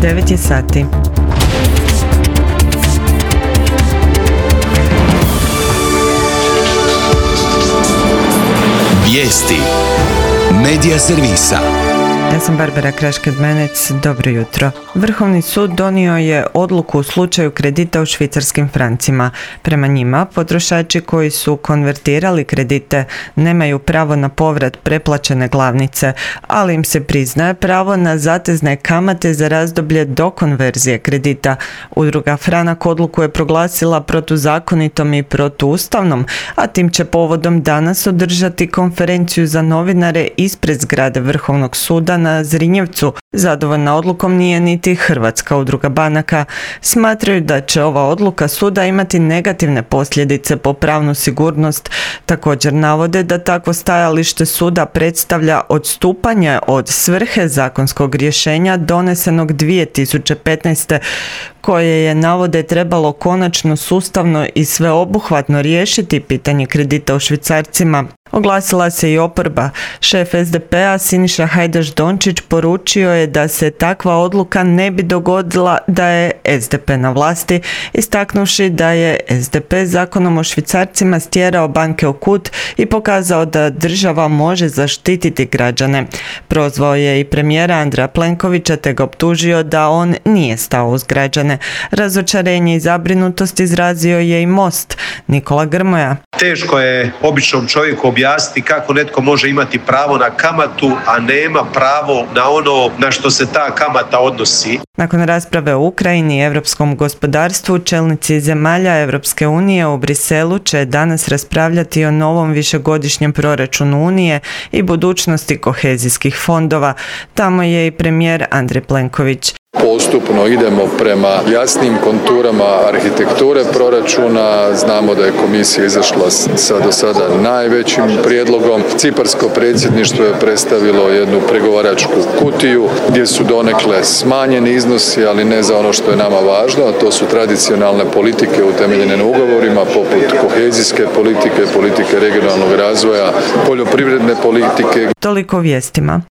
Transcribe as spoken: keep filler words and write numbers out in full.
devet je sati. Vijesti Medija servisa. Ja sam Barbara Kraš-Kadmenec, dobro jutro. Vrhovni sud donio je odluku u slučaju kredita u švicarskim francima. Prema njima, potrošači koji su konvertirali kredite nemaju pravo na povrat preplaćene glavnice, ali im se priznaje pravo na zatezne kamate za razdoblje do konverzije kredita. Udruga Franak odluku je proglasila protuzakonitom i protuustavnom, a tim će povodom danas održati konferenciju za novinare ispred zgrade Vrhovnog suda na Zrinjevcu. Zadovoljna odlukom nije niti Hrvatska udruga banaka. Smatraju da će ova odluka suda imati negativne posljedice po pravnu sigurnost. Također navode da takvo stajalište suda predstavlja odstupanje od svrhe zakonskog rješenja donesenog dvije tisuće petnaeste. koje je, navode, trebalo konačno sustavno i sveobuhvatno riješiti pitanje kredita u švicarcima. Oglasila se i oporba. Šef es de pe-a Siniša Hajdaš Dončić poručio je da se takva odluka ne bi dogodila da je es de pe na vlasti, istaknuvši da je es de pe zakonom o švicarcima stjerao banke u kut i pokazao da država može zaštititi građane. Prozvao je i premijera Andreja Plenkovića te ga optužio da on nije stao uz građane. Razočarenje i zabrinutost izrazio je i Most. Nikola Grmoja. Teško je običnom čovjeku objasniti kako netko može imati pravo na kamatu, a nema pravo na ono na što se ta kamata odnosi. Nakon rasprave o Ukrajini i europskom gospodarstvu, čelnici zemalja Europske unije u Briselu će danas raspravljati o novom višegodišnjem proračunu Unije i budućnosti kohezijskih fondova. Tamo je i premijer Andrej Plenković. Postupno idemo prema jasnim konturama arhitekture proračuna. Znamo da je komisija izašla sa do sada najvećim prijedlogom. Ciparsko predsjedništvo je predstavilo jednu pregovaračku kutiju gdje su donekle smanjeni iznosi, ali ne za ono što je nama važno, a to su tradicionalne politike utemeljene na ugovorima poput kohezijske politike, politike regionalnog razvoja, poljoprivredne politike. Toliko vijestima.